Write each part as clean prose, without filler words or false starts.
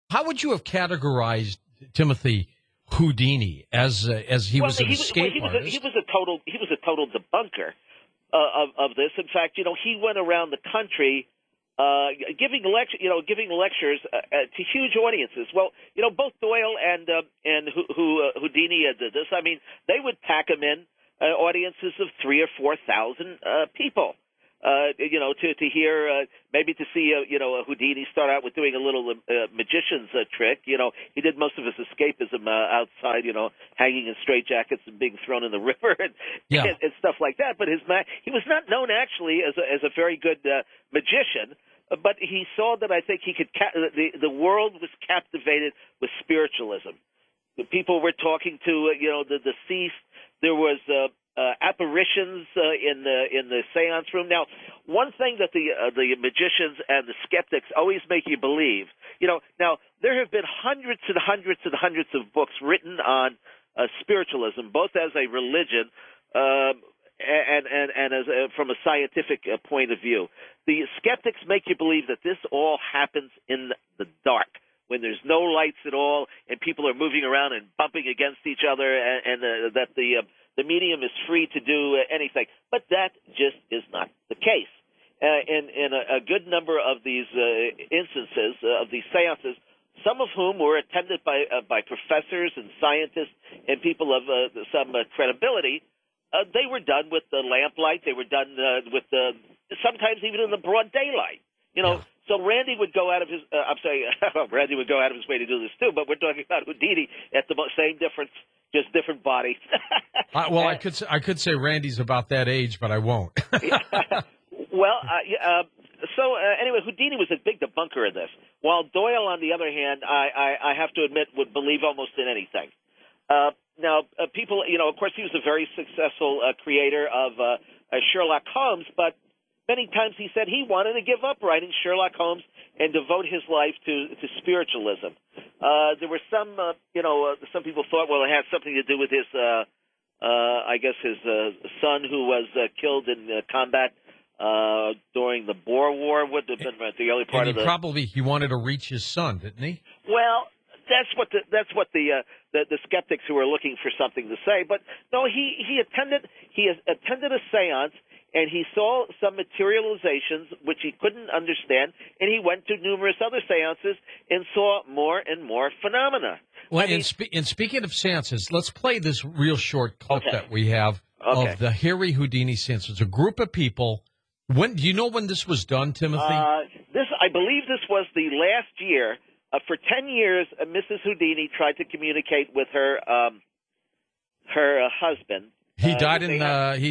How would you have categorized Timothy Houdini as he was an escape artist? He was a total debunker of this. In fact, he went around the country giving lectures to huge audiences. Well, both Doyle and Houdini did this. I mean, they would pack him in audiences of 3,000 or 4,000 people. To hear, maybe to see, Houdini start out with doing a little magician's trick. He did most of his escapism outside, hanging in straitjackets and being thrown in the river and stuff like that. But he was not known actually as a very good magician. But he saw that I think he could. The world was captivated with spiritualism. The people were talking to, the deceased. There was apparitions in the seance room. Now, one thing that the magicians and the skeptics always make you believe, now there have been hundreds and hundreds and hundreds of books written on spiritualism, both as a religion and as from a scientific point of view. The skeptics make you believe that this all happens in the dark, when there's no lights at all, and people are moving around and bumping against each other, and that the medium is free to do anything. But that just is not the case. In a good number of these instances of these seances, some of whom were attended by professors and scientists and people of some credibility, they were done with the lamplight. They were done with sometimes even in the broad daylight. So Randy would go out of his. Randy would go out of his way to do this too. But we're talking about Houdini at the same difference, just different bodies. Well, I could say Randy's about that age, but I won't. Well, anyway, Houdini was a big debunker of this. While Doyle, on the other hand, I have to admit, would believe almost in anything. Now, people, of course, he was a very successful creator of Sherlock Holmes, but many times he said he wanted to give up writing Sherlock Holmes and devote his life to spiritualism. There were some people thought, well, it had something to do with his, his son who was killed in combat during the Boer War. Would have been the early part of the. He wanted to reach his son, didn't he? Well, that's what the skeptics who are looking for something to say. But no, he attended a séance. And he saw some materializations which he couldn't understand, and he went to numerous other seances and saw more and more phenomena. Well, and speaking of seances, let's play this real short clip that we have of the Harry Houdini seance. It's a group of people. Do you know when this was done, Timothy? I believe this was the last year. For 10 years, Mrs. Houdini tried to communicate with her husband. He died in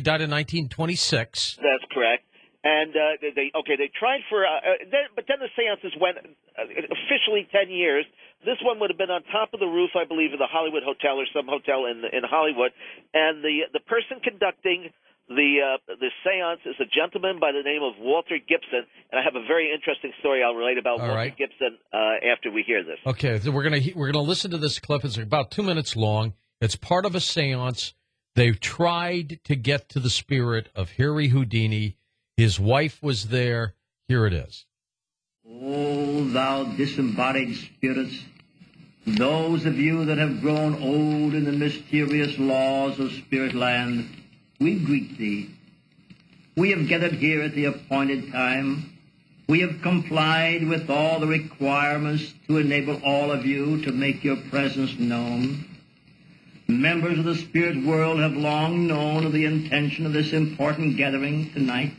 1926. That's correct. And they tried for, but then the seances went officially 10 years. This one would have been on top of the roof, I believe, of the Hollywood Hotel or some hotel in Hollywood. And the person conducting the seance is a gentleman by the name of Walter Gibson. And I have a very interesting story I'll relate about Walter Gibson after we hear this. Okay, so we're gonna listen to this clip. It's about 2 minutes long. It's part of a seance. They've tried to get to the spirit of Harry Houdini. His wife was there. Here it is. O thou disembodied spirits, those of you that have grown old in the mysterious laws of spirit land, we greet thee. We have gathered here at the appointed time. We have complied with all the requirements to enable all of you to make your presence known. Members of the spirit world have long known of the intention of this important gathering tonight.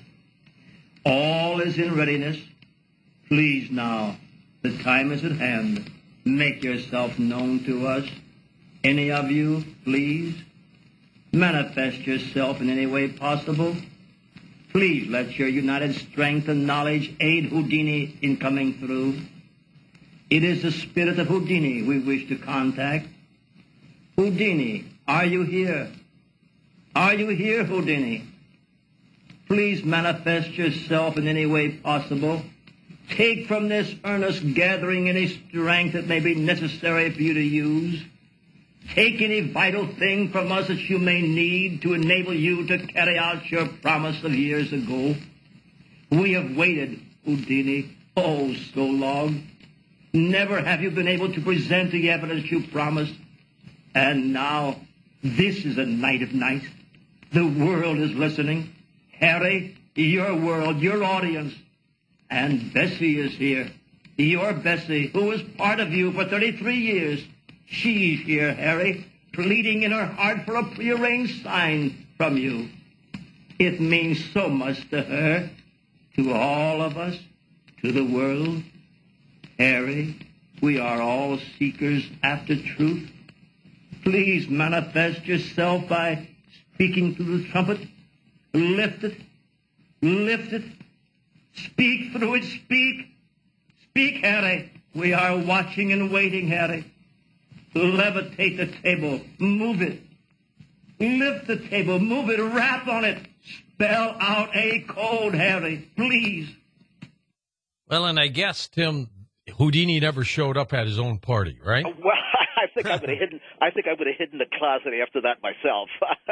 All is in readiness. Please now, the time is at hand. Make yourself known to us. Any of you, please, manifest yourself in any way possible. Please let your united strength and knowledge aid Houdini in coming through. It is the spirit of Houdini we wish to contact. Houdini, are you here? Are you here, Houdini? Please manifest yourself in any way possible. Take from this earnest gathering any strength that may be necessary for you to use. Take any vital thing from us that you may need to enable you to carry out your promise of years ago. We have waited, Houdini, oh, so long. Never have you been able to present the evidence you promised. And now, this is a night of nights. The world is listening. Harry, your world, your audience. And Bessie is here. Your Bessie, who was part of you for 33 years. She's here, Harry, pleading in her heart for a prearranged sign from you. It means so much to her, to all of us, to the world. Harry, we are all seekers after truth. Please manifest yourself by speaking through the trumpet. Lift it. Lift it. Speak through it. Speak. Speak, Harry. We are watching and waiting, Harry. Levitate the table. Move it. Lift the table. Move it. Rap on it. Spell out a code, Harry. Please. Well, and I guess, Tim, Houdini never showed up at his own party, right? Well, I think I would have hidden. I think I would have hidden the closet after that myself.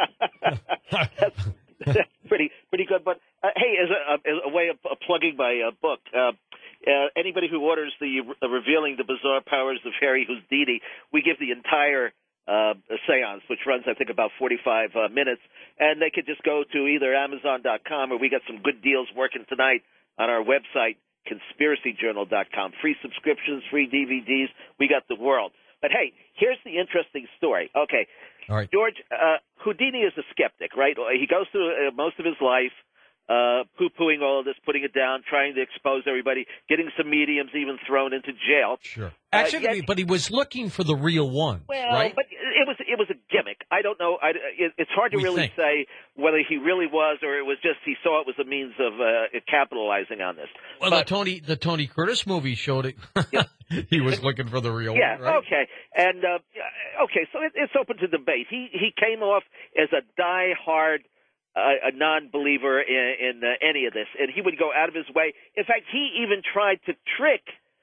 that's pretty good. But hey, as a way of plugging my book, anybody who orders the Revealing the Bizarre Powers of Harry Houdini, we give the entire seance, which runs, I think, about 45 minutes, and they could just go to either Amazon.com or we got some good deals working tonight on our website, conspiracyjournal.com. Free subscriptions, free DVDs. We got the world. But hey, here's the interesting story. Okay, all right, George, Houdini is a skeptic, right? He goes through most of his life poo-pooing all of this, putting it down, trying to expose everybody, getting some mediums even thrown into jail. Sure. Actually, but he was looking for the real ones, well, right? But it was a gimmick. I don't know. It's hard to really say whether he really was or it was just he saw it was a means of capitalizing on this. Well, but, the Tony Curtis movie showed it. Yeah. He was looking for the real one, right? Okay. And, so it's open to debate. He came off as a die-hard a non-believer in any of this, and he would go out of his way. In fact, he even tried to trick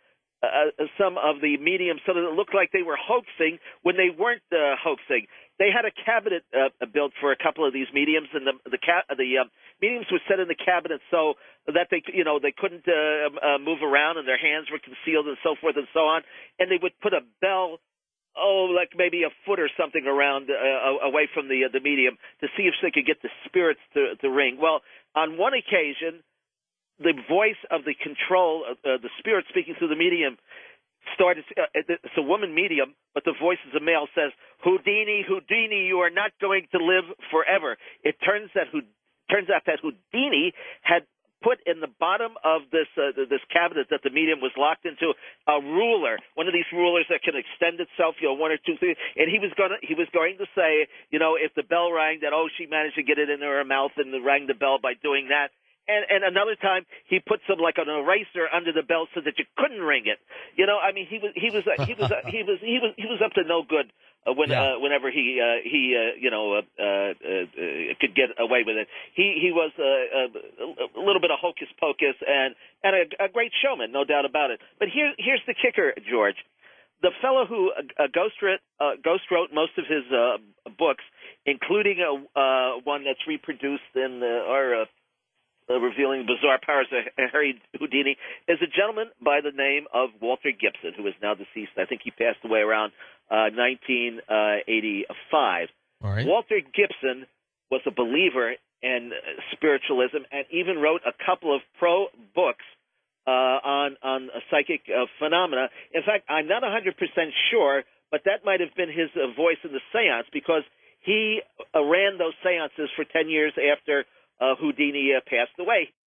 some of the mediums so that it looked like they were hoaxing when they weren't hoaxing. They had a cabinet built for a couple of these mediums, and the mediums were set in the cabinet so that they couldn't move around, and their hands were concealed, and so forth and so on. And they would put a bell, like maybe a foot or something around away from the medium to see if they could get the spirits to ring. Well, on one occasion, the voice of the control, the spirit speaking through the medium, started. It's a woman medium, but the voice is a male. Says, "Houdini, Houdini, you are not going to live forever." It turns out that Houdini had put in the bottom of this cabinet that the medium was locked into a ruler, one of these rulers that can extend itself, 1 or 2 things. And he was going to say, if the bell rang, that she managed to get it into her mouth and rang the bell by doing that. And another time he put some like an eraser under the bell so that you couldn't ring it. He was up to no good whenever he could get away with it. He was a little bit of hocus pocus and a great showman, no doubt about it. But here's the kicker, George. The fellow who ghost wrote most of his books, including one that's reproduced in our Revealing Bizarre Powers of Harry Houdini, is a gentleman by the name of Walter Gibson, who is now deceased. I think he passed away around 1985. All right. Walter Gibson was a believer in spiritualism and even wrote a couple of pro-books on psychic phenomena. In fact, I'm not 100% sure, but that might have been his voice in the seance because he ran those seances for 10 years after Houdini passed away.